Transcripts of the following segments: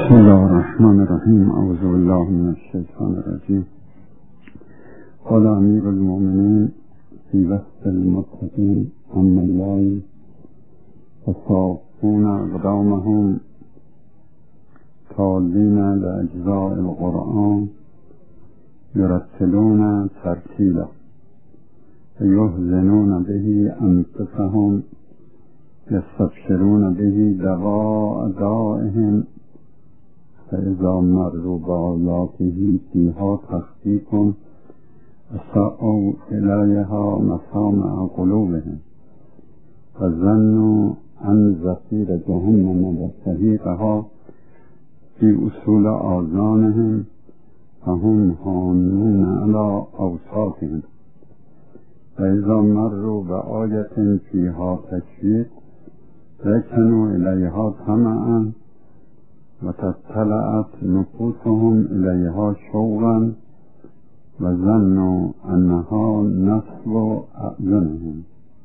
بسم الله الرحمن الرحیم. اعوذ بالله من الشیطان الرجیم. قال امیر المؤمنین فی وسط المتقین عن الله فصافون اقدامهم تالین لاجزاء القرآن یرتلون ترتیلا یحزنون به انفسهم یستبشرون به دواء دائهم فاذا مروا بآیاته فیها تخفیف اساءوا الیها مسامع قلوبهم فظنوا ان زفیر جهنم و صحیقها فی اصول آذانهم فهم حانون علی اوساطهم فاذا مروا بآیة فیها تشویق رکنوا الیها طمعا و تطلعت نفوسهم الیها شوقا و ظنوا انها نصب اعینهم.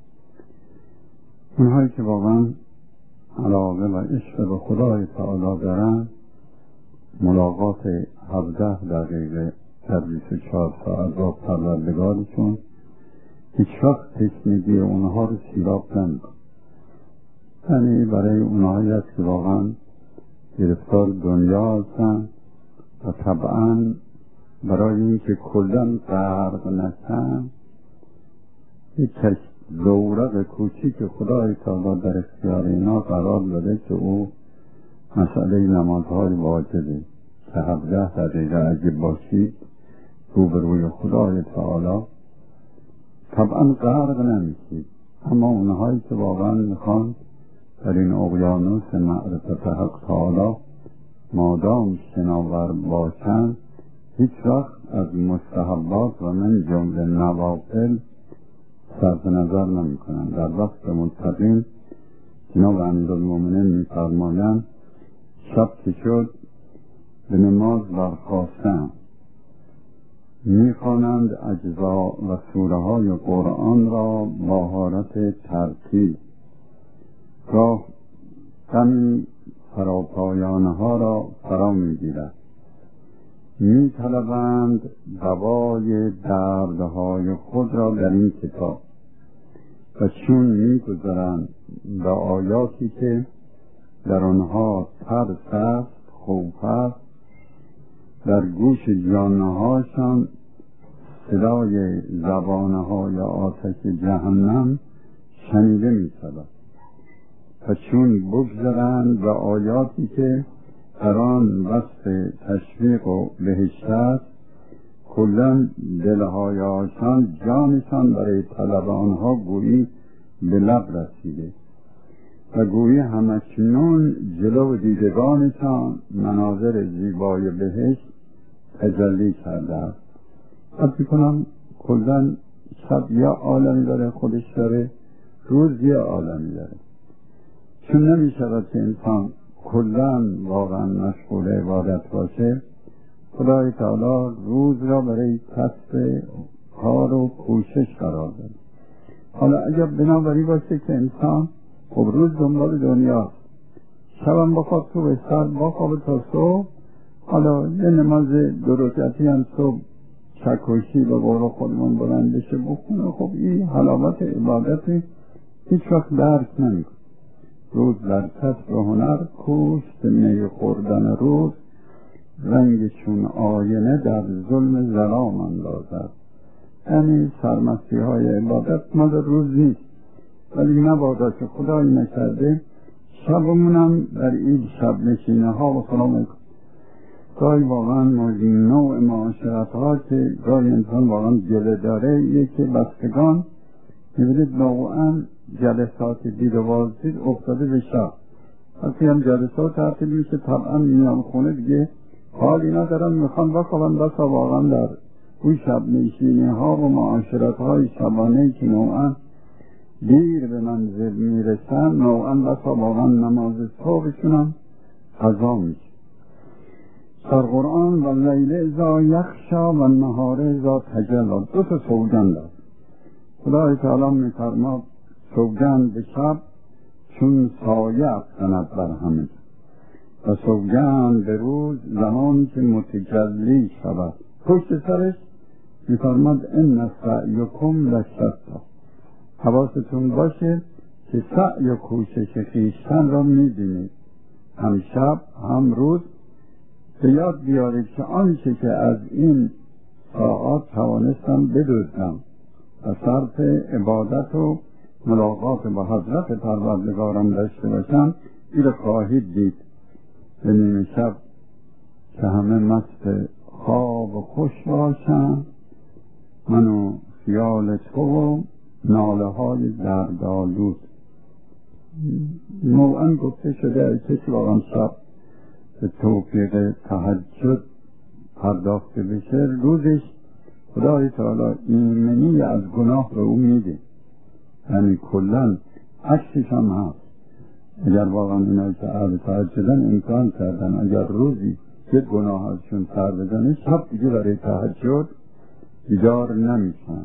اونهایی که واقعا علاقه و عشق به خدای تعالی دارن ملاقات 17 دقیقه در 24 ساعت با پروردگارشون هیچ وقت تشنگی اونها رو سیراب نمی‌کنه. یعنی برای اونهایی است که واقعا گرفتار دنیا هستن و طبعا برای اینکه کلن غرق نشن یک زورق کوچیک خدای تعالی در اختیار اینا قرار داده که او مسئله نمازهای واجبه که 17 دقیقه اگه باشید روبروی خدای تعالی طبعا غرق نمیشید. اما اونهایی که واقعا میخوان در این اقیانوس معرفت حق تعالی مادام شناور باشند هیچ وقت از مستحبات و من جمله نوافل صرف نظر نمی کنند. در وقت متقین جناب امیرالمؤمنین می فرمایند شب که شد به نماز برخاستند می خوانند اجزا و سوره های قرآن را با حالت ترتیل، راه غمی فراپایانها را فرا می گیرد، می طلبند دوای دردهای خود را در این کتاب و چون می گذرند به آیاتی که در آنها ترس است، خوف است، در گوش جانهاشان صدای زبانهای آتش جهنم شنیده می شود و چون بگذرند به آیاتی که در آن وصف تشویق و بهشت است کلاً دلهایشان جانشان برای طلب آنها گویی به لب رسیده و گویی همکنون جلو دیدگانشان مناظر زیبای بهشت تجلی کرده است. حد میکنم کلاً شب یه عالمی داره خودش داره، روز یه عالمی داره. چون نمی شود که انسان کلاً واقعا مشغول عبادت باشه، خدای تعالی روز را برای کسب کار و کوشش قرار داده. حالا اگر بنابراین باشه که انسان خب روز دنبال دنیا، شبم بخواب تو بستر بخواب تا صبح، حالا یه نماز 2 رکعتی هم صبح چکشی به قول خودمون بلند بشه بخونه، خب این حلاوت عبادت هیچ وقت درک نمیکنه. روز در کسب هنر کوشت می خوردن روز، رنگ چون آینه در ظلم ظلام اندازد. یعنی سرمستی های عبادت مال روز نیست، ولی نبادا که خدای نکرده شبمونم در این شب نشینه ها و خلام گاهی واقعا موزین نوع معاشرت ها که گاهی انسان واقعا جله داره. یکی بستگان میبینید نوعا جلسات دید و بازدید افتاده به شب، وقتی هم جلسات ترتیب میشه طبعا میان خونه دیگه حالی ندارن، میخوان بخوابن. بسا واقعا در اون شب نشینی ها و معاشرت های شبانهی که نوعا دیر به منزل میرسن، نوعا بسا واقعا نماز صبحشون هم قضا میشه. در قرآن و لیل اذا یخشا و النهار اذا تجلی 2 سوگند است. خدای تعالی میفرماد سوگند به شب چون سایه افکند بر همه و سوگند به روز زمانی که متجلی شود. پشت سرش می‌فرماد ان سعیکم لشتی. حواستون باشه که سعی و کوشش خویشتن را می‌بینید، هم شب هم روز. به یاد بیارید که آنچه که از این ساعات توانستم بدزدم و صرف عبادت و ملاقات با حضرت پروردگارم داشته باشم، این خواهید دید. به نیمه شب که همه مست خواب و خوش باشم، منو خیال تو و ناله های دردآلود. نوعا گفته شده کسی واقعا شب به توفیق تهجد پرداخته بشه، روزش خدای تعالی ایمنی از گناه به او میده. یعنی کلن عکسش هم هست. اگر واقعا اینا که اهل تهجدن امکان کردن اگر روزی یک گناه ازشون سر بزنه، شب دیگه برای تهجد بیدار نمیشن.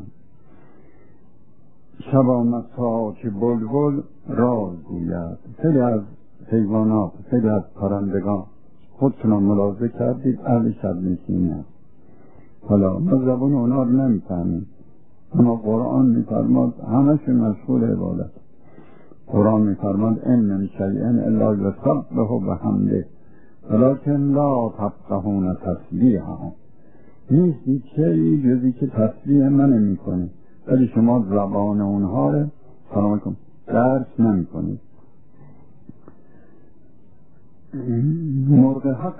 شب آمد تا که بلبل راز گوید. خیلی از حیوانات، خیلی از پرندگان خودتون ملاحظه کردید اهل شب نشینی هست. حالا ما زبان اونا رو نمیفهمیم، اما قرآن میفرماد همشون مشغول عبادت. قرآن میفرماد ان من شیء الا یسبح بحمده ولکن لا تفقهون تسبیحهم. نیست هیچ شیئی جزی که تسبیح من میکنه، ولی شما زبان اونها رو سلام علیکم درس نمیکنید. مرغ حق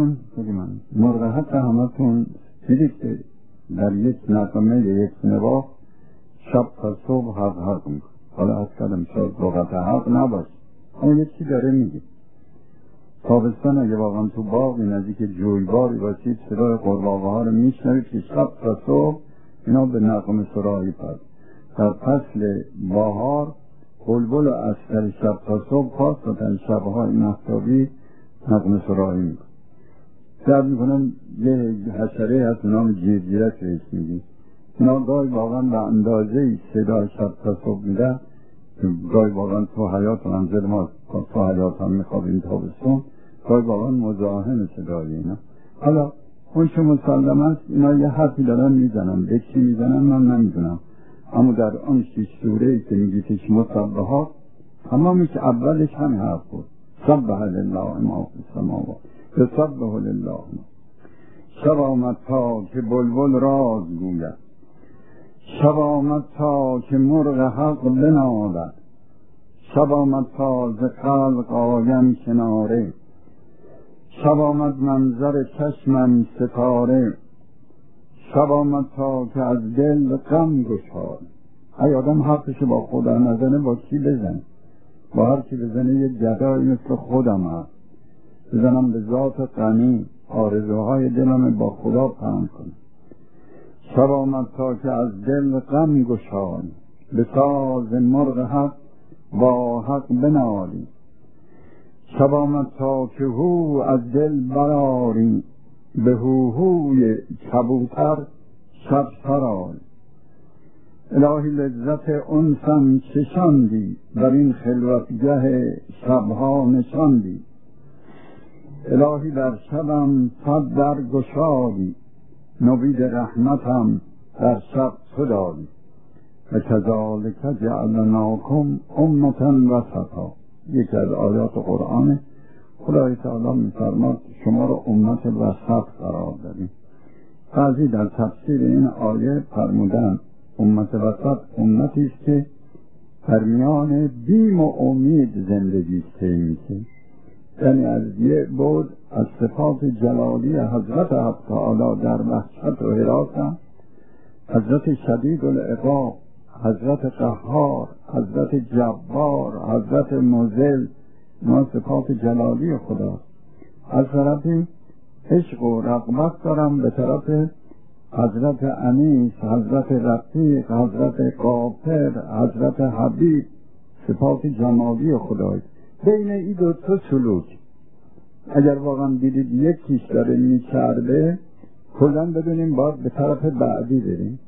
همتون دیدید که در یک نغمه یک نواخ شب تا صبح حق میکنه. حالا از کلم شاید لغت حق نباشه، اما یک چی داره میگه. تابستان اگه واقعا تو باقی نزدیک جویباری باشید، صدای قورباغه ها رو میشنوید که شب تا صبح اینا به نغمه سرایی پرد. در فصل بهار بلبل و عسکر شب تا صبح خاصتاً شبهای مهتابی نغمه سرایی میکنه. شب میکنم یه حشره هست به نام جیرجیرک بهش میگی. اینا گاهی واقعا به اندازه صدا شب تا صبح میده که گاهی واقعا تو حیات منزل ما تو حیات هم میخوابیم تابستون، گاهی واقعا مزاحم صدای اینا. حالا اون چه مسلم است اینا یه حرفی دارن میزنن، به چی میزنن من نمیدونم، اما در آن 6 سوره‌ای که میگیتش مسبحات تمامیش اولش همین حرف بود. سبح لله ما فی السماوات یسبح لله. شب آمد تا که بلبل راز گوید، شب آمد تا که مرغ حق بنالد، شب آمد تا ز خلق آیم کناره، شب آمد منظر چشمم ستاره، شب آمد تا که از دل غم گشاد. ای آدم حقش با خودم نزنه با کی بزن؟ با هر کی بزنه یه گدایی مثل خودم هست. بزنم به ذات غنی، آرزوهای دلم با خدا پنهان کنم. شب آمد تا که از دل غم گشاد، به ساز مرغ حق با حق بنالی. شب آمد تا که هو از دل براری، به هوهوی کبوتر شب سرای. الهی لذت انسم چشاندی، بر این خلوتگه شبها نشاندی. الهی در شبم صد در گشادی، نوید رحمتم در شب تو دادی. و کذالک جعلناکم امة وسطا. یکی از آیات قرآن خدای تعالی می‌فرماد شما را امت وسط قرار دادیم. بعضی در تفسیر این آیه فرمودن امت وسط امتی است که در میان بیم و امید زندگی طی میشه. یعنی از یه بود از صفات جلالی حضرت حق تعالی در وحشت و حراس، حضرت شدید العقاب، حضرت قهار، حضرت جبار، حضرت مذل، ما صفات جلالی خدا. از طرفی عشق و رغبت دارم به طرف حضرت انیس، حضرت رفیق، حضرت غافر، حضرت حبیب، صفات جمالی خدای. بین این دو تا سلوک اگر واقعا دیدید یکیش داره میچرده، کلا بدونیم باید به طرف بعدی بریم.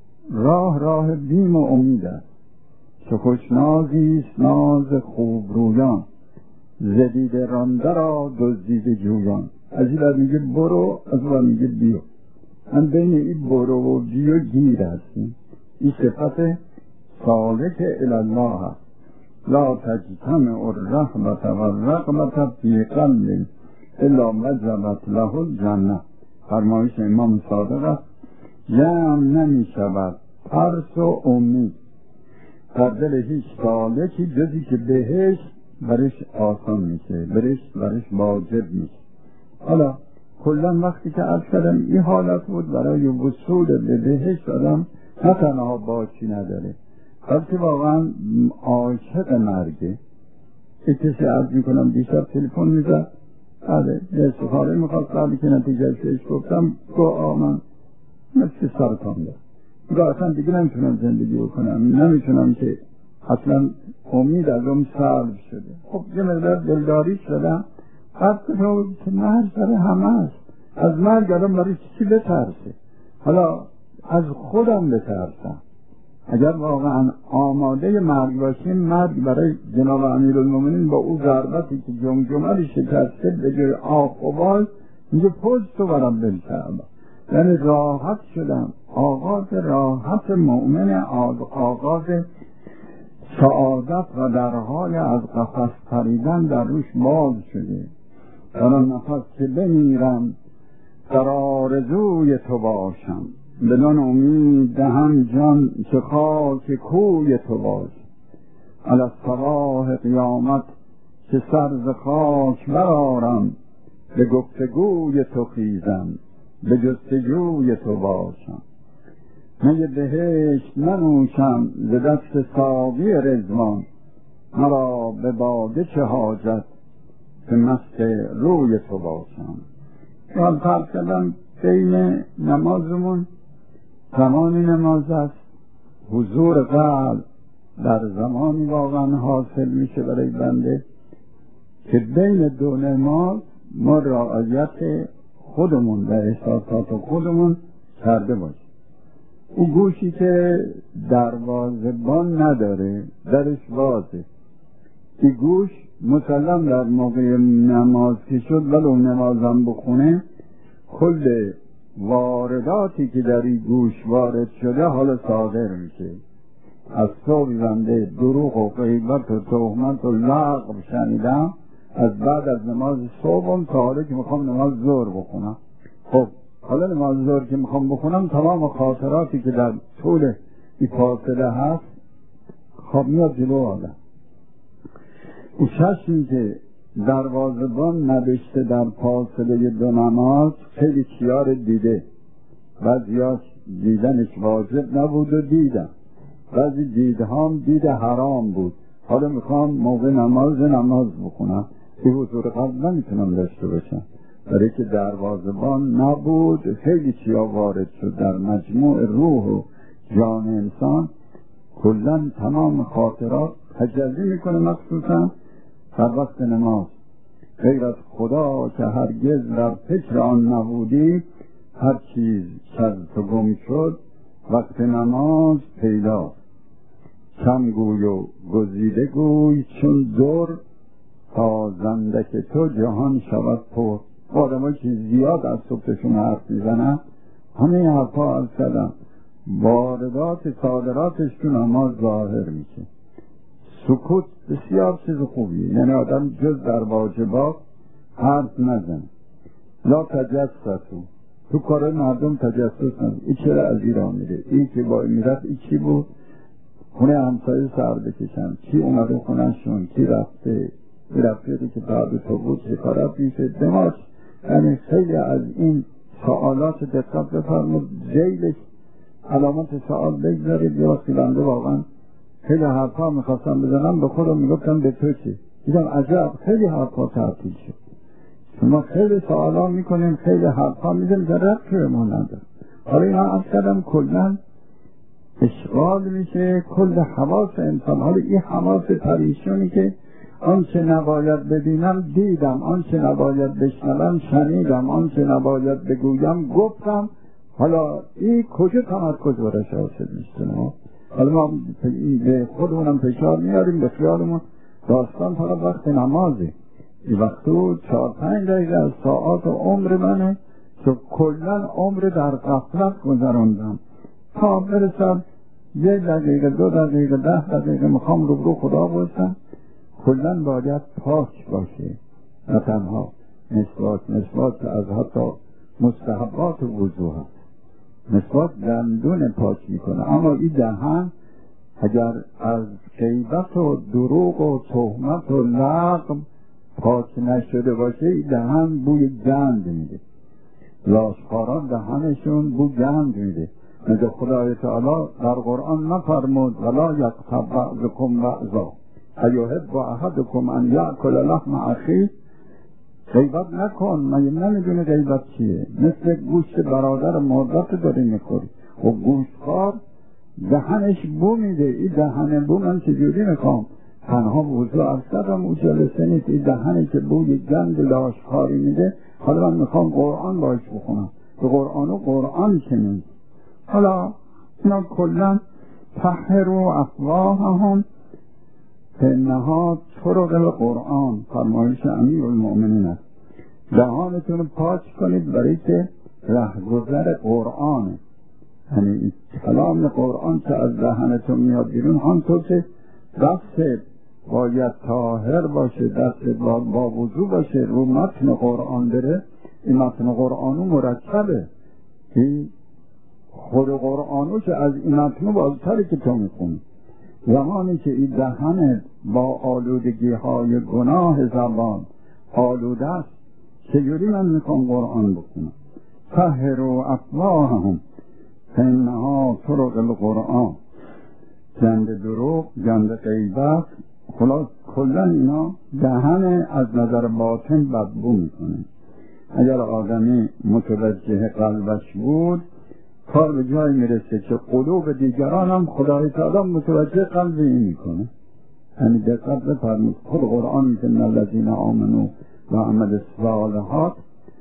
راه بیم و امید است. چه خوشنازیست ناز خوب رویان، زدید رانده را دزدید جویان. از این بر میگه برو، از اون بر میگه بیو. من بین این برو و بیو گیر هستیم. این صفت سالک الالله هست. لا تجتمع الرحمت و الرغبت فی قلب الا وجبت له الجنه. فرمایش امام صادق است جمع نمی شود ترس و امید در دل هیچ سالکی جزی که بهشت برش آسان میشه، برش واجب میشه. حالا کلا وقتی که عرض کردم این حالت بود برای وصول به بهشت آدم نه تنها باکی نداره بلکه واقعا عاشق مرگه. یک کسی عرض میکنم دیشب تلفن میزد، بله یه سفاره میخواست، قبلی که نتیجه شدش گفتم من مثل سرطان دارم، میگه اصلا دیگه نمیتونم زندگی بکنم، نمیتونم که اصلا امید از اون سلب شده. خب یه مقدار دلداری شدم، بعد که مرگ برای همه است، از مرگ آدم برای چی بترسه؟ حالا از خودم بترسم. اگر واقعا آماده مرگ باشیم، مرگ برای جناب امیرالمومنین با او ضربتی که جمجمه شکسته به جای آخ و بال میگه پشت تو برم بلکرم، یعنی راحت شدم. آغاز راحت مؤمن، آغاز سعادت و در حال از قفس پریدن در روش باز شده. در آن نفس که بمیرم در آرزوی تو باشم، بدان امید دهم جان که خاک کوی تو باشم. علی صباح قیامت که سر ز خاک برآرم، به گفتگوی تو خیزم به جستجوی تو باشم. می بهشت ننوشم ز دست ساقی رضوان، مرا به باده چه حاجت که مست روی تو باشم. حال فرض کردم بین نمازمون زمانی نماز است، حضور قلب در زمانی واقعا حاصل میشه برای بنده که بین دو نماز ما رعایت خودمون و احساسات خودمون کرده باشیم. او گوشی که دروازه‌بان نداره درش بازه، این گوش مسلم در موقع نماز که شد ولو نمازم بخونه کل وارداتی که در این گوش وارد شده حالا صادر میشه. از صبح بنده دروغ و غیبت و تهمت و لغو شنیدم، از بعد از نماز صبحم تا حالا که میخوام نماز ظهر بخونم. خب حالا نماز ظهر که میخوام بخونم تمام خاطراتی که در طول این فاصله هست خب میاد جلو آدم. او چشمی که دروازه‌بان نوشته در فاصله دو نماز خیلی چیار دیده، بعضیاش دیدنش واجب نبود و دیدم، بعضی دیدهام دید حرام بود. حالا میخوام موقع نماز بخونم، این حضور قلب نمیتونم داشته باشم برای که دروازه‌بان نبود. خیلی چیا وارد شد در مجموع روح و جان انسان، کلن تمام خاطرات تجلی میکنه، مخصوصا در وقت نماز. غیر از خدا که هرگز در فکر آن نبودی، هر چیز که از تو گم شد وقت نماز پیدا. کم گوی و گزیده گوی چون در، تا زندک تو جهان شود پر. آدمایی که زیاد از صبحشون حرف میزنن همه حرفا از کردن واردات صادراتشون اما ظاهر میشه. سکوت بسیار چیز خوبیه، یعنی آدم جز در واجبات حرف نزنه. لا تجسسو، تو کار مردم تجسس نزن. این چرا از ایران میره، این که با میرفت این چی بود، خونه همسایه سر بکشن، کی اومده خونهشون، کی رفته که بعد تو بود، چه کارات میشه دماغ. یعنی خیلی از این سوالات دقت بفرمود، زیلش علامت سوال بگذارید. یه وقتی بنده واقعا خیلی حرفا میخواستم بزنم، به خودم میگفتم به تو چی؟ دیدم عجب خیلی حرفا تعطیل شد. شما خیلی سوالا میکنیم، خیلی حرفا میزنیم در رفت که ما ندارم. حالا اینا از کردم کلن اشغال میشه کل حواس انسان. حالا این حواس پریشونی که آنچه نباید ببینم دیدم، آنچه نباید بشنوم شنیدم، آنچه نباید بگویم گفتم. حالا این کجا تمرکز برش حاصل میشه؟ حالا ما به خودمونم فشار میاریم، به خیالمون داستان فقط وقت نمازه. این وقتو 4-5 دقیقه از ساعات عمر منه که کلن عمر در غفلت گذراندم تا برسم 1 دقیقه 2 دقیقه 10 دقیقه میخوام روبرو خدا باشم. کلن باید پاک باشه، نه تنها مسواک که از حتی مستحبات وضو هست. مسواک دندون پاک میکنه، اما این دهن اگر از غیبت و دروغ و تهمت و لغو پاک نشده باشه، این دهن بوی گند میده. لاشخواران دهنشون بو گند میده. مگه خدای تعالی در قرآن نفرمود ولا یغتب بعضکم بعضا ایحب احدکم ان یأکل لحم اخیه؟ غیبت نکن. مگه نمیدونه غیبت چیه؟ مثل گوشت برادر مردت داری میخوری و گوشتخوار دهنش بو میده. این دهن بو من چجوری میخوام تنها وضو افسدم او جلسه نیست. این دهنی که بوی گند لاشخواری میده، حالا من میخوام قرآن باش بخونم، به قرآن که نیست. حالا اینا کلن طهروا افواههم فانها طرق القرآن، فرمایش امیرالمؤمنین است. دهانتون رو پاک کنید برای که رهگذر قرآنه. یعنی کلام قرآن که از دهنتون میاد بیرون، همطور که دست باید طاهر باشه، دست با وضو باشه، رو متن قرآن بره. این متن قرآنو مرکبه، این خود قرآنو که از این متنو بازتره که تو میخونی. زمانی که این دهن با آلودگی های گناه زبان آلوده است، چجوری من میخوام قرآن بخونم؟ طهروا افواههم فانها طرق القرآن. گند دروغ، گند غیبت، خلاص کلن اینا دهن از نظر باطن بدبو میکنه. اگر آدمی متوجه قلبش بود، کار به جای میرسه که قلوب دیگران هم خدای تعالی متوجه قلب این میکنه. یعنی دقت بفرمایید، خود قرآن که الذین آمنوا و عملوا الصالحات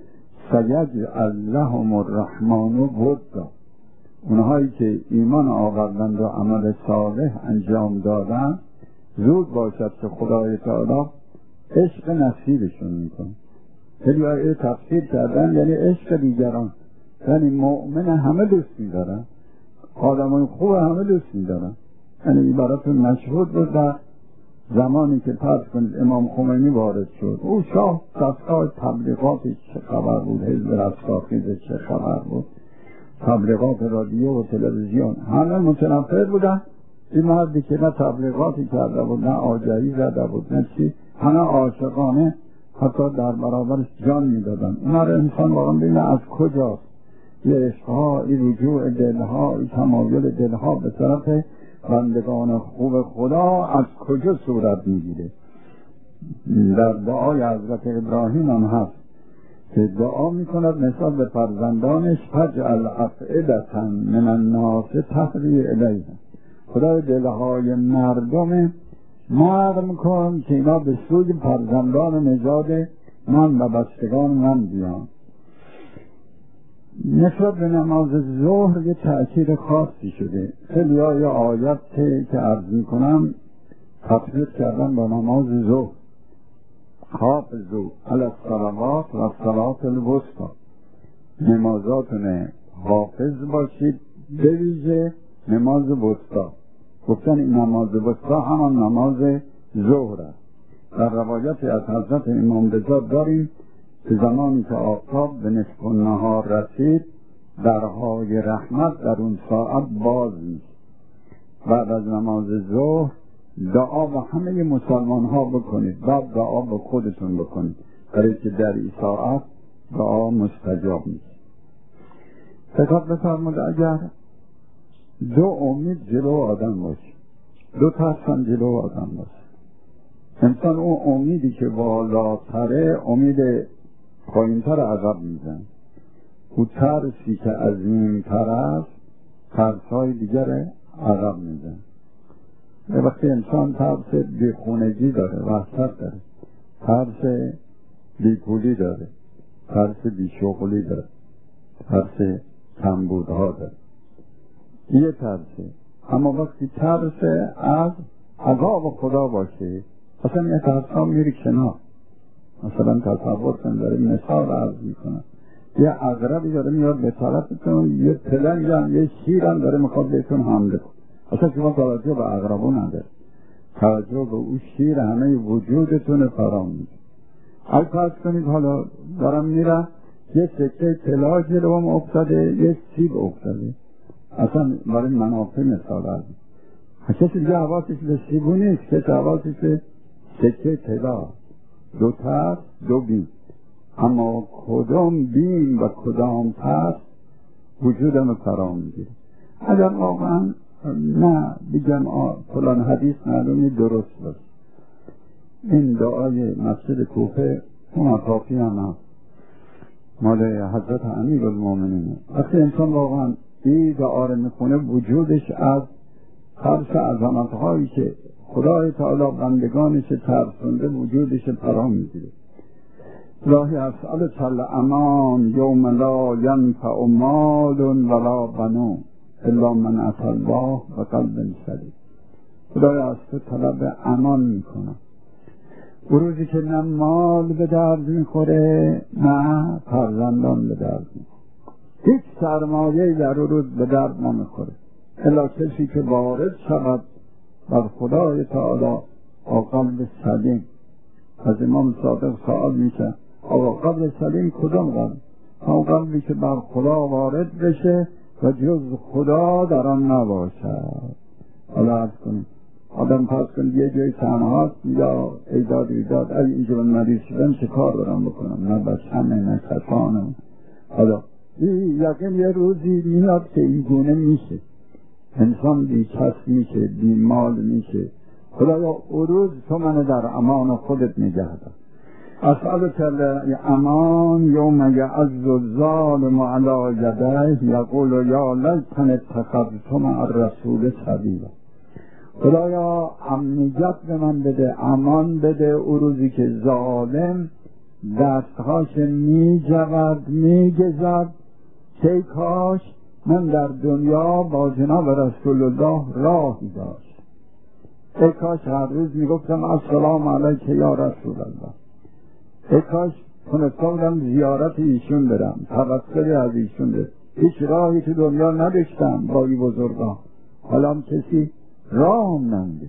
سیجعل لهم الرحمن ودا، اونهایی که ایمان آوردند و عمل صالح انجام دادن، زود باشد که خدای تعالی عشق نصیبشون میکنه. خیلی های تفسیر کردن یعنی عشق دیگران، یعنی مؤمن همه دوست می‌دارن، آدمای خوب همه دوست می‌دارن. یعنی عبارتون مشهود بود در زمانی که فرض کنید امام خمینی وارد شد، او شاه دستگاه تبلیغاتش چه خبر بود، حزب رستاخیز چه خبر بود، تبلیغات رادیو و تلویزیون همه متنفر بودن. این مردی که نه تبلیغاتی کرده بود، نه آجایی زده بود، نه چی، همه عاشقانه حتی در برابرش جان میدادن. اونا رو انسان واقعا ببینه از کجاست یه عشقها، این رجوع دلها، این تمایل دلها به طرف بندگان خوب خدا از کجا صورت میگیره. در دعای حضرت ابراهیم هم هست که دعا میکند نسبت به فرزندانش فجعل افئدة من الناس تهوی الیهم، خدای دلهای مردم نرم کن که اینا به سوی فرزندان نژاد من و بستگان من بیان. نسبت به نماز ظهر یه تأثیر خاصی شده. خیلی های آیت که عرض میکنم تطبیق کردن با نماز ظهر. حافظوا علی الصلوات و الصلاة الوسطی، نمازاتون حافظ باشید، به ویژه نماز وسطی. گفتن این نماز وسطی همان نماز ظهر است. در روایت از حضرت امام رضا داریم که زمانی که آفتاب به نصف النهار رسید، درهای رحمت در اون ساعت باز میشه. بعد از نماز ظهر دعا به همه مسلمان ها بکنید، بعد دعا به خودتون بکنید، برای که در این ساعت دعا مستجاب میشه. دقت بفرمایید، اگر دو امید جلو آدم باشه، دو ترسم جلو آدم باشه، انسان اون امیدی که بالاتره امید پایینتر عقب میزن، او ترسی که عظیمتر است ترسهای دیگر عقب میزن. وقتی انسان ترس بیخونگی داره، وحشت داره، ترس بیپولی داره، ترس بیشغلی داره، ترس کمبودها داره، یه ترسه. اما وقتی ترس از عذاب خدا باشه، اصلا یه ترس ها میری کنار. مثلا تصور کن داره مثال عرض میکنه، یه عقربی داره میاد به طرفتون، یه پلنگ هم یه شیر هم داره میخواد بهتون حمله کنه. اصلا شما توجه به عقربو نداره، توجه به اون شیر همه وجودتون فرام میده. اگه فرض کنید حالا دارم میرم یه سکه طلا جلوم افتاده، یه سیب افتاده، اصلا برای منافع مثال عرض. کسی دیگه حواسش به سیبو نیست، کسی حواسش به سکه طلا، دو طرف دو بیم، اما کدام بیم و کدام طرف وجودم فرام میگیره. اگر واقعا نه بگم فلان حدیث معلومی درست باشه، این دعای مسجد کوفه اون اطرافی هم هست مال حضرت امیرالمومنین، وقتی انسان واقعا این دعا رو میخونه وجودش از ترس عظمت‌هایی که خدای تعالی بندگانش ترسونده وجودش فرام میگیره. الهی اسألک الامان یوم لا ینفع مال ولا بنون الا من اتى الله بقلب سلیم. خدایا از تو طلب امان میکنم، او روزی که نه مال به درد میخوره نه فرزندان به درد میخوره، هیچ سرمایه‌ای در او روز به درد نمیخوره الا کسی که وارد شود بر خدای تعالی با قلب سلیم. از امام صادق سوال میشه آقا قلب سلیم کدام قلب؟ همون قلبی که بر خدا وارد بشه و جز خدا در آن نباشد. حالا عرض کنیم آدم پس کنید یه جای تنهاست یا ایداد اگه اینجا من مریض شدم چه کار برام بکنم، نه بچه‌مه نه کسانم. حالا یقین یه روزی میاد که این گونه میشه، انسان بی کس میشه، بی مال میشه. خدایا او روز تو من در امان خودت نگه دار. اسألک الامان یوم یعز الظالم علی یدیه یقول یا لیتنی اتخذت مع الرسول سبیلا. خدایا امنیت به من بده، امان بده او روزی که ظالم دستهاش میجود میگزد، چه کاش من در دنیا با جناب رسول الله راهی داشت، ای کاش هر روز میگفتم السلام علیک یا رسول الله، ای کاش تونستم زیارت ایشون برم، توسل از ایشون برم. هیچ راهی تو دنیا نداشتم با این بزرگان، حالا کسی راهم نمیده.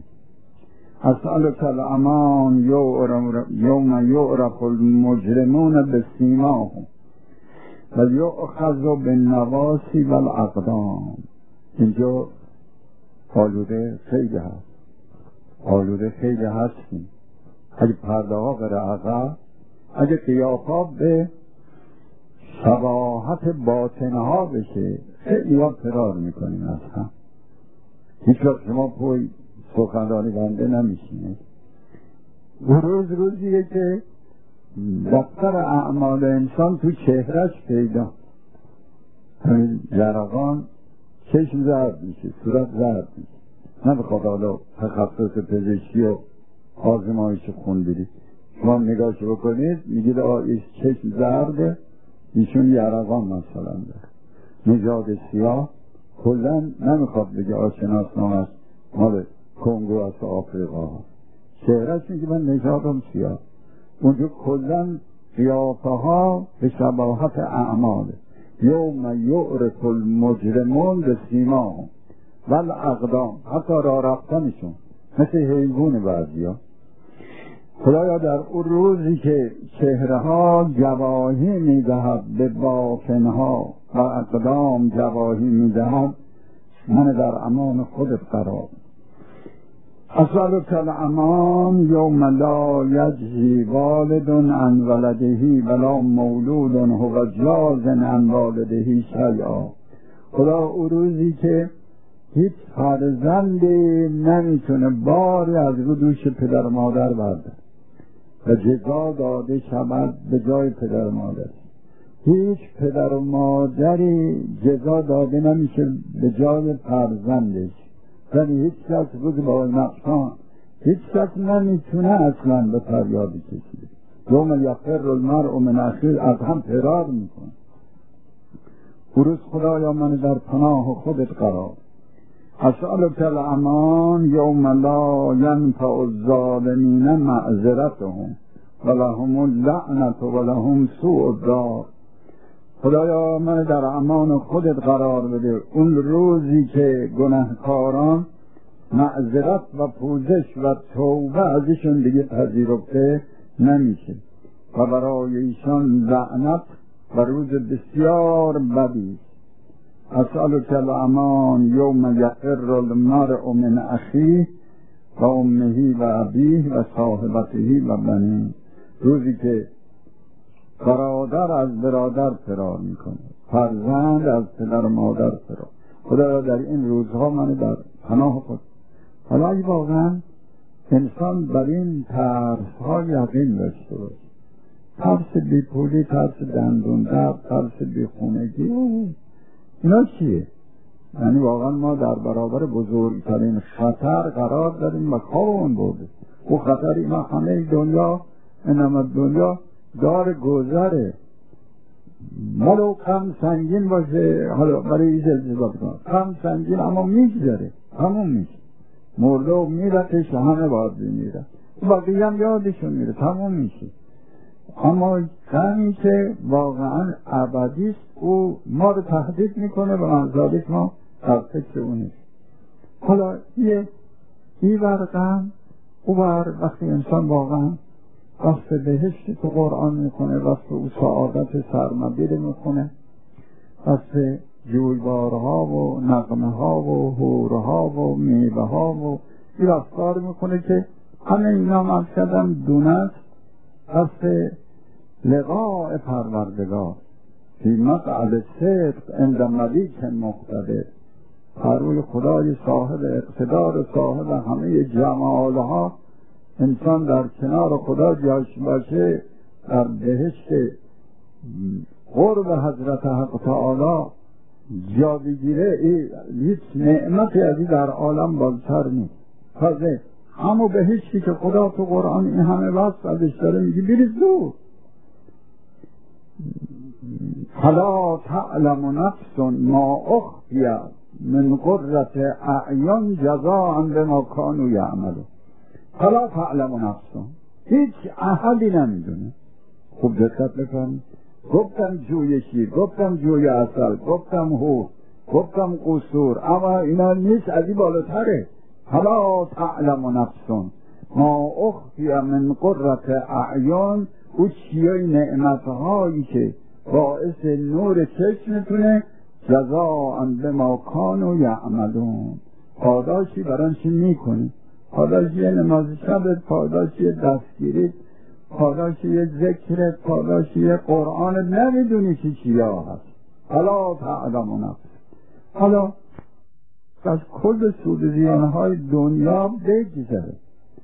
اسألک الامان یوم یعرف المجرمون بسیماهم و یؤخذ بالنواصی والاقدام. اینجا آلوده خیلی هستیم. اگه پرده ها بره عقب، اگه قیافات به شباهت باطنها بشه، خیلی ها فرار میکنیم از هم. هیچ وقت شما پوی سخنرانی بنده نمیشینه. روزیه که دفتر اعمال انسان تو چهرش پیدا، همین جرقان چشم زرد میشه، صورت زرد میشه. نمیخواد حالا تخصص پزشکی و آزمایش خون برید، شما نگاهش بکنید میگید ایش چشم زرده، ایشون یرقان مثلا داره، نژاد سیاه، کلن نمیخواد بگه شناسنامه‌اش مال کنگو از آفریقا، چهرهش میگه من نژادم سیاه. اونجا کلن قیافه ها به شباهت اعماله. یوم یعرف المجرمون بسیماهم والاقدام، حتی راه رفتنشون مثل حیوان بعضیا. خدایا در اون روزی که چهره ها گواهی میدهد به باطنها و اقدام گواهی میدهد، من در امان خودت قرار. اسألک الامان یوم لا یجزی والد عن ولده ولا مولود هو جاز عن والده شیئا. خدا او روزی که هیچ فرزندی نمیتونه باری از رو دوش پدر مادر برده و جزا داده شود به جای پدر مادر. هیچ پدر و مادری جزا داده نمیشه به جای فرزندش، یعنی هیچ کس روز با نفسان هیچ کس نمیتونه اصلا به فریاد کشید. یوم یفر المرء من اخیه، از هم فرار میکنه. روز خدایا من در پناه خودت قرار. اسألک الامان یوم لا ینفع الظالمین معذرتهم ولهم اللعنة ولهم سوء الدار. خدایا من در امان خودت قرار بده اون روزی که گناهکاران معذرت و پوزش و توبه ازشون دیگه پذیرفته نمیشه و برای ایشان لعنت و روز بسیار بدی. اسألک الامان یوم یفر المرء من اخیه و امه و ابیه و صاحبته و بنیه، روزی که برادر از برادر فرار میکنه، فرزند از پدر و مادر فرار. خدا در این روزها من در پناه خود. حالا اگه واقعا انسان بر این ترس‌ها یقین داشته باشه، ترس بیپولی، ترس دندون درد، ترس بیخونگی، اینا چیه؟ یعنی واقعا ما در برابر بزرگترین خطر قرار داریم و خوابمون برده. او خطر اینا همه دنیا، انما دنیا دار گذره. ولو کم سنگین باشه، حالا برای ایش التزام کنم، کم سنگین اما میگذره، همون میشه. مرده و میرتش همه باید میره، بقیه هم یادشون میره، تموم میشه. اما کمی که واقعا ابدیست او ما رو تهدید میکنه و منظارش ما در فکر اونیست. حالا این ورقم او بر وقتی انسان واقعا وصف بهشت تو قرآن میکنه، وصف او سعادت سرمدیده میکنه، وصف جویبارها و نغمه ها و حورها و میوه ها و این رفتار میکنه که همه اینا مقصدم دونست وصف لقاء پروردگار فی مقعد صدق عند ملیک مقتدر. پروی خدای صاحب اقتدار و صاحب همه جمالها انسان در کنار خدا جاش باشه، در بهشت قرب حضرت حق تعالی جا بگیره، هیچ نعمتی ازی در عالم بالتر نیست. تازه همو بهشتی که خدا تو قرآن این همه وصف ازش داره میگی بریز دور. فلا تعلم نفس ما اخفی من قرة اعین جزاء بما کانوا یعملون. فلا تعلم نفس، هیچ احدی نمیدونه. خوب دقت بکنید، گفتم جوی شیر، گفتم جوی عسل، گفتم حور، گفتم قصور، اما اینا نیست، از این بالاتره. فلا تعلم نفس ما اخفی من قرة اعین، او چیای نعمتهایی که باعث نور چشمتونه، جزاء بما کانوا یعملون، پاداشی برانش میکنی. پاداشی نماز شبت، پاداشی دستگیریت، پاداشی ذکرت، پاداشی قرآنت، نمیدونی چیا هست. حالا تعلم نفس. حالا از کل سود زیانهای دنیا بگذره،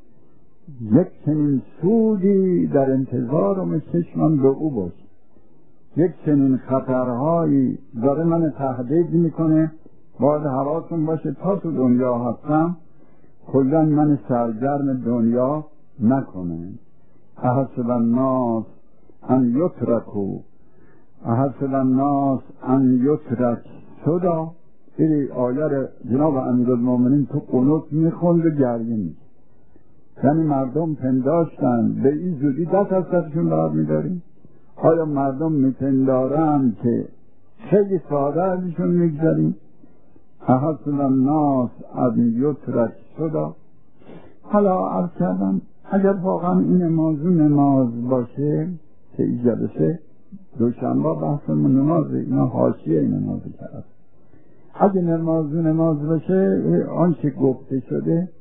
یک چنین سودی در انتظارم چشمم به او باشه، یک چنین خطرهایی داره من تهدید میکنه، باید حواسم باشه تا تو دنیا هستم کلا من سرگرم دنیا نکنه. احسب الناس ان یترکوا، احسب الناس ان یترک سدا. این آیه جناب امیرالمومنین تو قنوت میخوند و گریه میکرد. یعنی مردم پنداشتن به این زودی دست از دستشون بر میداریم. آیا مردم میپندارن که خیلی ساده ازشون میگذاریم؟ احسب الناس ان یترک سدا. حالا عرض کردم اگر واقعا این موضوع نماز باشه که این جلسه دوشنبه بحث نمازه، اینا حاشیه نماز کرد. اگه نماز باشه آنچه گفته شده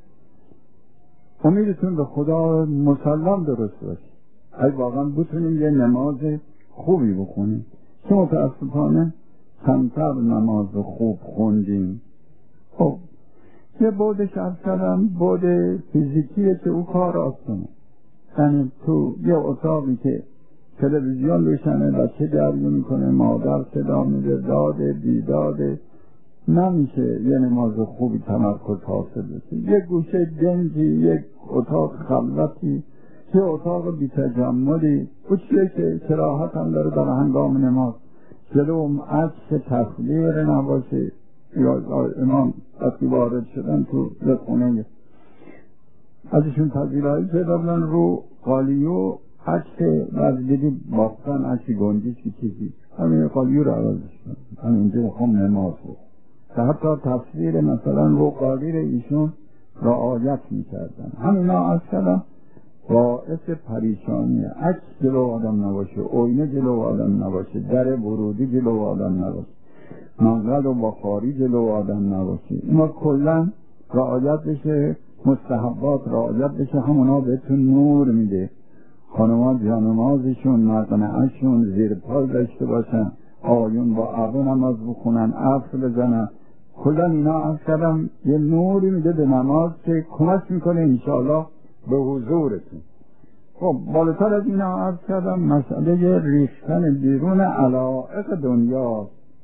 امیدتون به خدا مسلم درست باشه. اگه واقعا بتونیم یه نماز خوبی بخونیم، که متاسفانه کمتر نماز خوب خوندیم. خب یه بودش عرض کردم، بود فیزیکیه که او کار آسونه. یعنی تو یه اتاقی که تلویزیون روشنه، بچه گریه میکنه، مادر صدا میده، داده بیداده، نمیشه یه نماز خوبی تمرکز حاصل بشه. یک گوشه دنجی، یک اتاق خلوتی، یه اتاق بی تجملی، چیه که کراهت هم داره در هنگام نماز، جلوم عکس تصویر نباشه. یا امام وقتی وارد شدن تو خونه ازشون پذیرایی پیدا بودن رو قالیو عکس وزدیدی بافتن، عکس گنجیش که چیزی همین قالیو رو عوضش کنم، همین اینجا بخوام نماز بود که حتی تصویر مثلا رو قادیر ایشون رعایت میکردن. همینا اصلا باعث پریشانیه. عکس جلو آدم نباشه، آینه جلو آدم نباشه، در ورودی جلو آدم نباشه، منقل و بخاری جلو آدم نباشه، اینا کلا رعایت بشه، مستحبات رعایت بشه، همونا بهتون نور میده. خانوما جانمازشون مقنعشون زیر پای داشته باشن، آیون با ابو نماز بخونن، عصر بزنن، کلا اینا اصلا یه نوری میده به نماز که کمک میکنه انشاءالله به حضورتون. خب بالاتر از اینا عرض کردم مسئله ریختن بیرون علایق دنیا،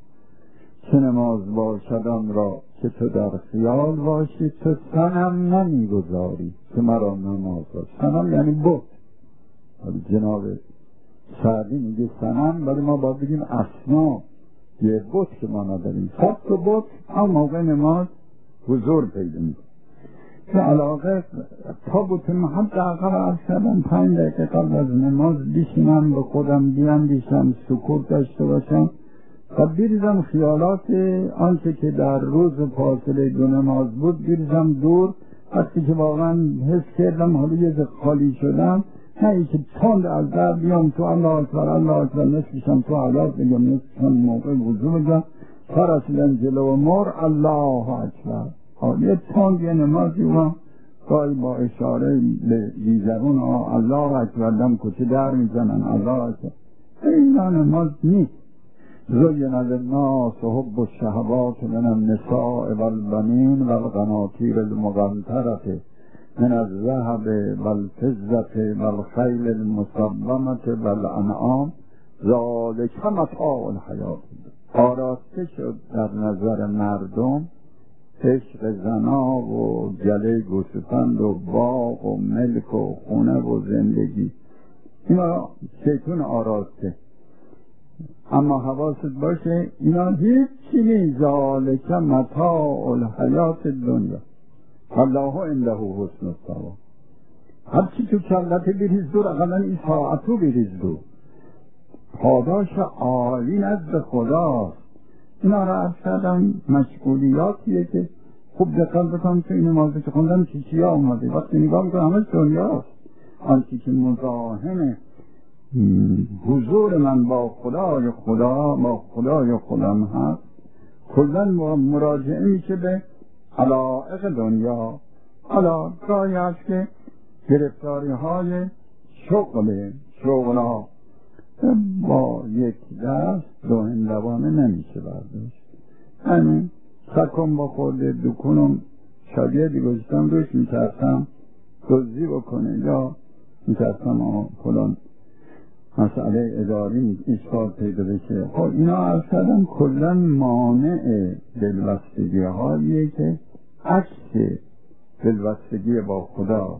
چه نماز باشدم را که تو در خیال باشی، تو صنم نمیگذاری که مرا نماز باش. صنم یعنی بت. جناب سعدی میگه صنم، ولی ما باید بگیم اصنام، یه بت که ما نداریم. صد تا بت هم موقع نماز حضور پیدا میکنه. که علاقه تا بتون حداقل عرض کردم 5 دقیقه قبل از نماز بشینم، به خودم بیندیشم، سکوت داشته باشم و بریزم خیالات آنچه که در روز فاصله دو نماز بود بریزم دور. وقتی که واقعا حس کردم حالا یه خالی شدم، نه اینکه تند از در بیام تو الله اکبر الله اکبر، نصفشم تو حالات بگم، نصفشم موقع وضو بگم، فرسیدن جلو مر الله اکبر. یه تند یه نمازی و گاهی با اشاره به دیگرون الله اکبر دم کچه در میزنن الله اکبر. این نماز نیست. زین للناس حب الشهوات من النساء والبنین والقناطیر المقنطرة من الذهب والفضة والخیل المسومة والانعام ذلک متاع الحیاة. آراسته شد در نظر مردم عشق زنا و گله گوسفند و باغ و ملک و خونه و زندگی، اینا شیطان آراسته. اما حواست باشه اینا هیچی نیست. ذالک متاع الحیات دنیا الله عنده حسن الثواب. هر چی تو کلت بریز دور، اقلا این ساعتو بریز دور، پاداش عالی نزد خداست. اینا را عرض کردم مشغولیاتیه که خوب دقت بکنم تو این نمازه که خوندم چی آمده. وقتی نگاه میکنم همه دنیاست. آنچه که مزاحم حضور من با خدای خودم هست کلن مراجعه میشه به علایق دنیا. حالا گاهی هست که گرفتاری های شغلها با یک دست دو هندوانه نمیشه برداشت. همین سکم با خورده دکونم شاگردی گذاشتم روش میترسم دزدی بکنه یا میترسم فلان مسئله اداری اشکال پیدا بشه. خب اینا عرض کردم کلن مانع دلبستگی هاییه که عکس دلبستگی با خدا.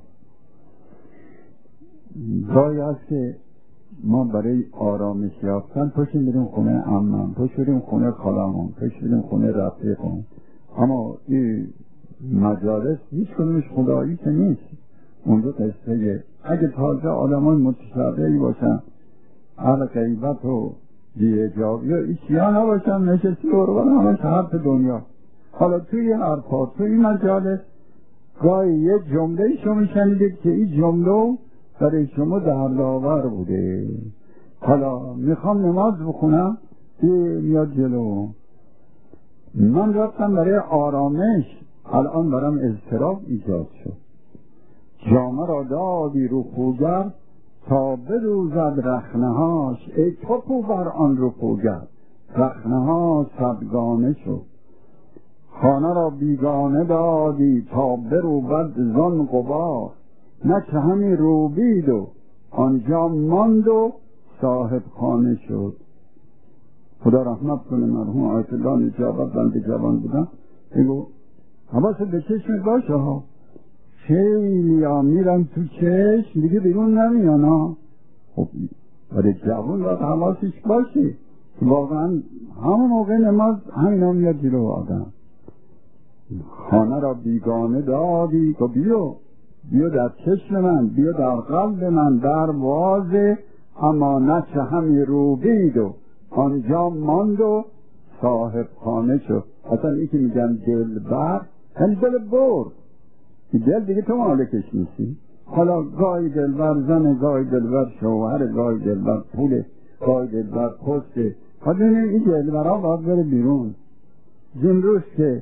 جایی هست که ما برای آرامش یافتن پشت میریم خونه عمم، پشت میریم خونه خالمون، پشت میریم خونه رفیقمون، اما این مجالس هیچ کنونش خدایی که نیست. اون دو قصه اگه تازه آدمان متشابهی باشن، اهل غیبت و بی‌حجابی یا ایشیا نباشن، نشستی برو همش حرف دنیا. حالا توی حرفا توی مجالس گاهی یه جمله شما شنیدید که این جمله برای شما دردآور بوده. حالا میخوام نماز بخونم میاد جلو، من رفتم برای آرامش، الان برام اضطراب ایجاد شد. جامه را دادی رو خوگر تا بدوزد رخنهاش، ای توپو بر آن رو خوگر رخنهاش صدگانه شد. خانه را بیگانه دادی تا بروبد زن غبار، نه که همی روبید و آنجا ماند و صاحب خانه شد. خدا رحمت کنه مرحوم آیت الله نجابت بنده جوان بودن، بگو حواست به چشم باشه ها، خیلی ها میرن تو چشم دیگه بیرون نمیان ها. خب برای جوان باید حواسش باشه واقعا همون موقع نماز همین هم میاد جلو آدم. خانه را بیگانه دادی که بیو بیا در چشم من، بیا در قلب من، در واز امانت همی روبید و آنجا ماند و صاحب خانه شد. اصلا این که میگن دلبر، یعنی دل برد، دل دیگه تو مالکش نیستی. حالا گاهی دلبر زن، گاهی دلبر شوهر، گاهی دلبر پول، گاهی دلبر پسته. حالا این دلبرها باید بره بیرون. امروز که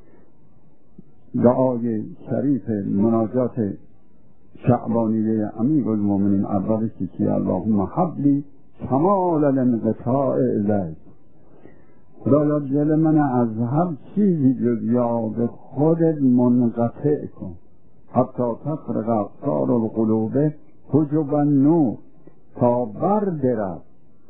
دعای شریف مناجات شعبانیه امیرالمومنین اولش که اللهم حبلی کمال الانقطاع الیک، خدایا دل من از هر چیزی جز یاد خودت منقطع کن، حتی تفرق ابصار القلوب حجب النور، تا بردرد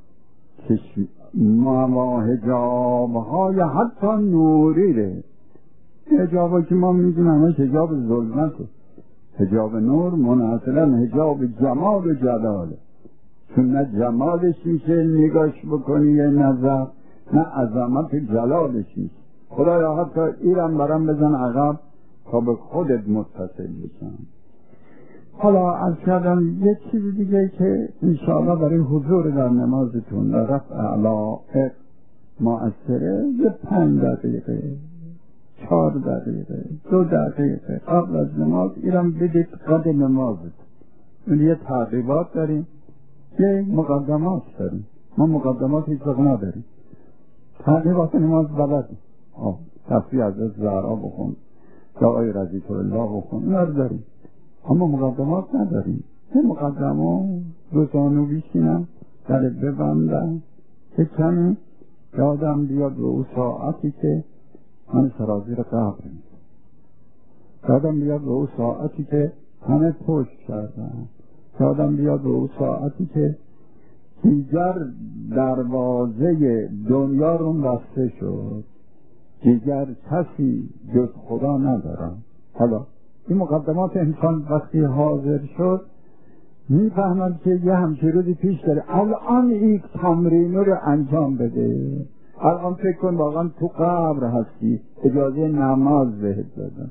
حجابهای حتی نوری ره. حجابا که ما میدونیم همش حجاب ظلمته، حجاب نور منحصرا حجاب جمال و جلاله، چون نه جمالش میشه نگاش بکنی یه نظر، نه عظمت جلالش میشه. خدایا حتی ایرم برم بزن عقب تا به خودت متصل بشم. حالا از کردم یک چیز دیگه که انشاءالله برای حضور در نمازتون در رفع علائق مؤثره، یه 5 دقیقه 4 دقیقه 2 دقیقه قبل از نماز ایرم بدید قد نمازت. یه تحقیبات داریم، یه مقدمات داریم. ما مقدمات هیچ وقت نداریم، تحقیبات نماز بلدیم. تصویح از زهرا بخون، دعای رضیت الله بخون، اینا رو داریم، اما مقدمات نداریم. یه مقدمات روزانو بیشینم در ببندم که کمی یادم بیاد به اون ساعتی که من سرازیر قبرم، یادم بیاد به اون ساعتی که همه پشت کردم، یادم بیاد به اون ساعتی که دیگر دروازه دنیا رو بسته شد، دیگر کسی جز خدا ندارم. حالا این مقدمات انسان وقتی حاضر شد میفهمد که یه همچه روزی پیش داره، الان این تمرین رو انجام بده. الان فکر کن واقعا تو قبر هستی، اجازه نماز بهت دادن.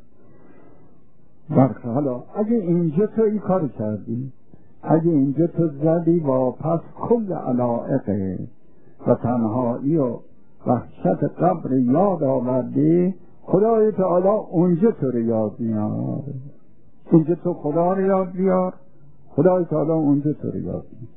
حالا اگه اینجا تو این کار کردی، اگه اینجا تو زدی واپس کل علائقه و تنهایی و وحشت قبر یاد آوردی، خدای تعالی اونجا تو رو یاد بیار. اونجا تو خدا رو یاد بیار، خدای تعالی اونجا تو رو یاد بیار.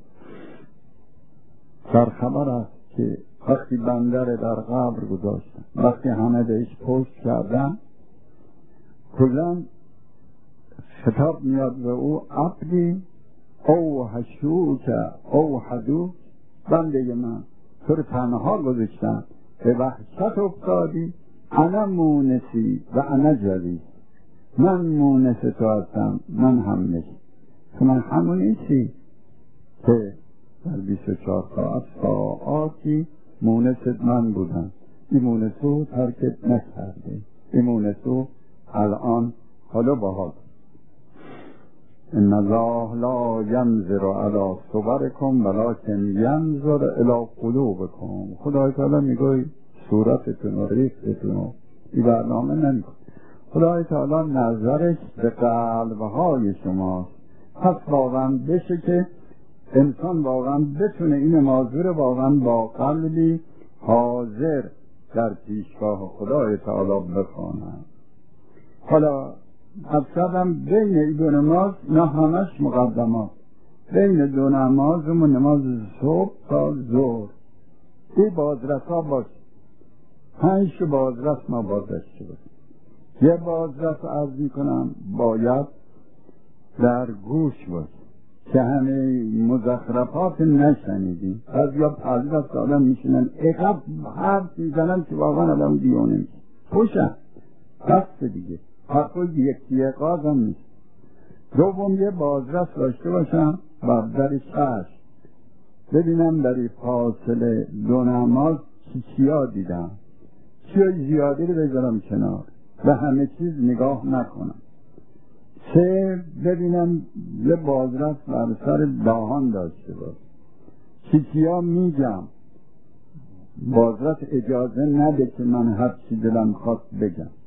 سرخبر است که وقتی بنده رو در قبر گذاشتن، وقتی همه بهش پشت کردن، کلن خطاب میاد به او عبدی او حشوک او حدو، بنده من تو رو تنها گذاشتن، به وحشت افتادی، انا مونسی و انا جلی، من مونس تو هستم، من هم نشی. تو من همونیسی که در 24 ساعتی مونست من بودم، این مونسو ترکت نکرده، این مونسو الان حالا باحال. ان الله لا ینظر الی صورکم ولکن ینظر الی قلوبکم. خدای تعالی میگه صورتتون و ریختتون این برنامه نمیکنه. خدای تعالی نظرش به قلبهای شماست. پس واقعا بشه که انسان واقعا بتونه این موضوع واقعا با قلبی حاضر در پیشگاه خدای تعالی بخونه. حالا اصلا بین این دو نماز نه همش مقدمات، بین دو نماز و نماز صبح تا ظهر این بازرس ها باشه، 5 بازرس ما بازداشته باشیم. یه بازرس عرض میکنم باید در گوش باشه که همه مزخرفات نشنیدیم. از یا پرده دست آدم میشنن اقب حرف میزنن که واقعا آدم دیونه میشه، خوشن دست دیگه حرفای یکی اقاض هم نیست. دوم یه بازرس داشته باشم و در شش ببینم در فاصله دو نماز چیا دیدم، چیا زیادی رو بذارم کنار و همه چیز نگاه نکنم. 3 ببینم یه بازرس بر سر دهان داشته باش، چیا میگم، بازرس اجازه نده که من هر چی دلم خواست بگم.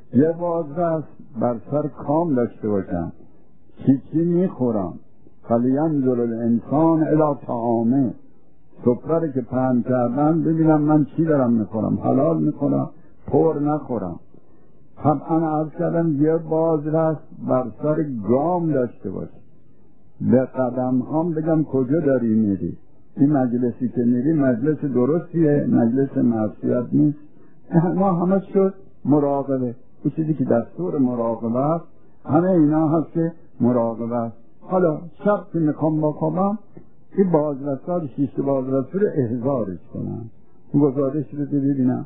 یه بازرس بر سر کام داشته باشم چی میخورم، فلینظر الانسان الی طعامه، سفره که پهن کردن ببینم من چی دارم میخورم، حلال میخورم پر نخورم. طبعا عرض کردم یه بازرس بر سر گام داشته باشه، به قدم هم بگم کجا داری میری، این مجلسی که میری مجلس درستیه، مجلس معصیت نیست. ما همه شد مراقبه، اون چیزی که دستور مراقبه است همه اینا هست که مراقبه است. حالا شب که میخوام بخوابم این بازرسا شیشت بازرسا رو احضارش کنم، گزارش رو ببینم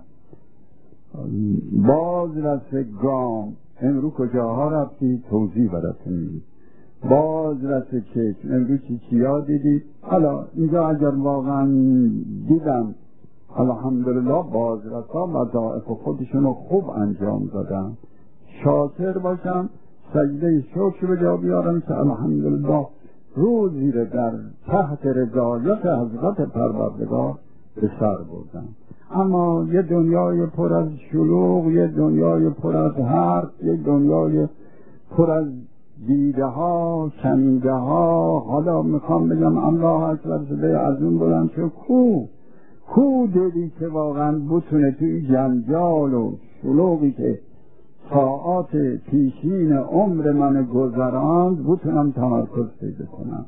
بازرس گام امرو کجاها رفتی، توضیح براتون میدم. بازرس چشم امرو چیا دیدی. حالا اینجا اگر واقعا دیدم الحمدلله بازرسا وظایف خودشون رو خوب انجام دادن، شاکر باشم، سجده شکر به جا بیارم که الحمدلله روزی رو در تحت رضایت حضرت پروردگار به سر بردن. اما یه دنیای پر از شلوغ، یه دنیای پر از حرف، یه دنیای پر از دیده ها شنیده ها. حالا میخوام بگم الله اکبر شده از اون بلند شد کو دیدی که واقعا بتونه توی جنجال و شلوغی که ساعات پیشین عمر من گذراند بتونم تمرکز پیدا کنم.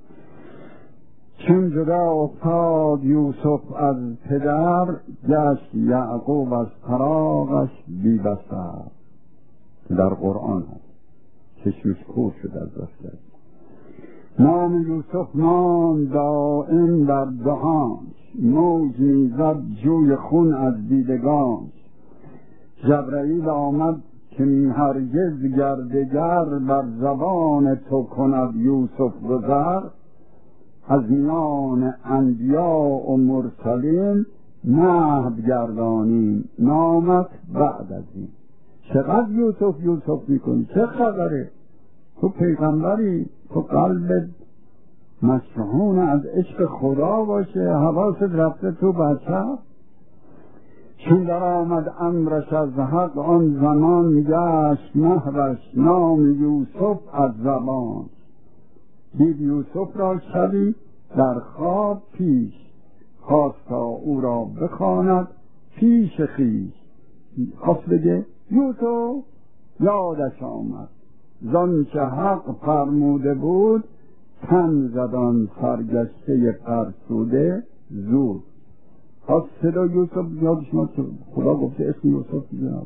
چون جدا افتاد یوسف از پدر، گشت یعقوب از فراقش بی بصر. در قرآن هست، چشمش کور شد از دست. نام یوسف نام دائم در دهانش، موج میزد جوی خون از دیدگانش. جبرئیل آمد که هرگز گردگر بر زبان تو کند یوسف گذر. از میان انبیاء و مرسلین مهد گردانیم نامت بعد از این. چقدر یوسف میکنی، چه خبره؟ تو پیغمبری، تو قلبت مشحون از عشق خدا باشه، حواست رفته تو بچه. چون در آمد امرش از حق آن زمان، گشت مهرش نام یوسف از زبان. دید یوسف را شبی در خواب پیش، خواستا او را بخواند پیش خویش. خواست بگه یوسف، یادش آمد زان که حق فرموده بود، تن زدان سرگشته فرسوده زود. خواست صدا یوسف یادش ما که خدا گفته اسم یوسف بیاد،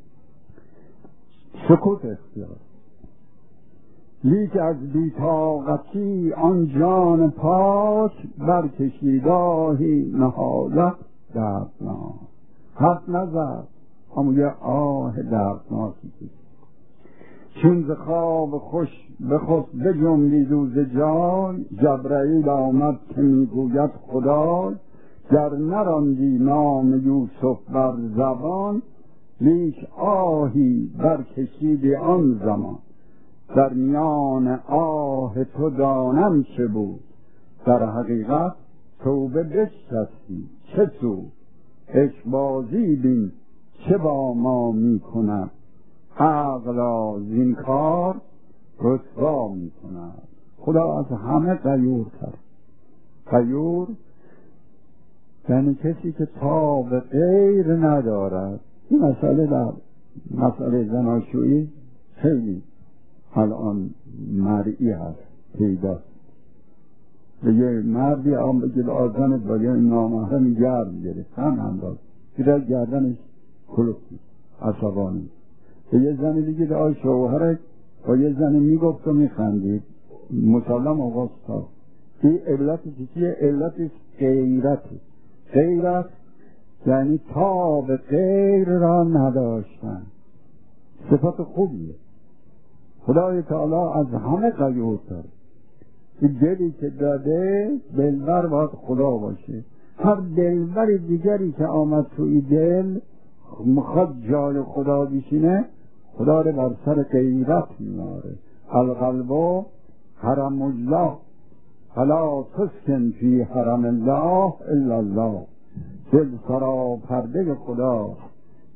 سکوت اختیار. لیک از بی‌طاقتی آن جان پاک، برکشیداهی نهایت دردناک. حرف نزد اما یه آه دردناکی بود. چون ز خواب خوش بخست بجنبید او ز جای، جبرئیل آمد که میگوید خدای. گر نراندی نام یوسف بر زبان، لیک آهی برکشیدی آن زمان. در میان آه تو دانم چه بود، در حقیقت توبه بشکستی چه سود. عشقبازی بین چه با ما می کند، عقلا زین کار رسوا می کند. خدا از همه غیور کرد. غیور یعنی کسی که تاب غیر ندارد. این مسئله در مسئله زناشویی خیلی الان مرئی هست، پیداست. به یه مردی آن بگید آزنت با یه نامحرمی گرد گرفت، هم انداز گرد گردنش کلوکی عصبانی. به یه زنی بگید آی شوهرت با یه زنی میگفت و میخندید، مسلم آغاز تا این علتی چیه؟ علتش غیرتی. غیرت یعنی تاب غیر را نداشتن، صفت خوبیه. خدای تعالی از همه غیور داره. این دلی که داده دلبر باید خدا باشه. هر دلبر دیگری که آمد توی دل مخواد جای خدا بشینه، خدا رو بر سر غیرت میاره. القلب حرم الله فلا تسکن فی حرم الله الا الله. دل سرا پرده خدا،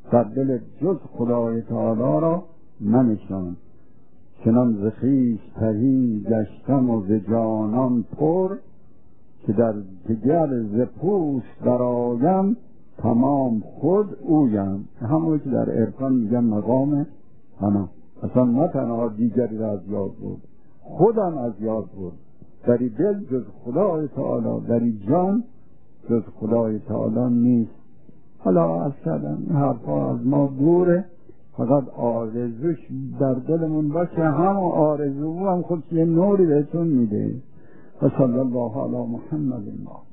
در دل جز خدای تعالی را منشان. چنان ز خویش تهی گشتم و ز جانان پر، که در جگر ز پوست درآیم تمام خود اویم. همون که در عرفان میگن مقام تمام. اصلا نه تنها دیگری را از یاد بود، خودم از یاد بود. در دل جز خدای تعالی، در جان جز خدای تعالی نیست. حالا از کردم این حرفا از ما دوره، فقط آرزوش در دلمون باشه. هم آرزو هم خودش یه نوری بهتون میده. و صلی الله علی محمد.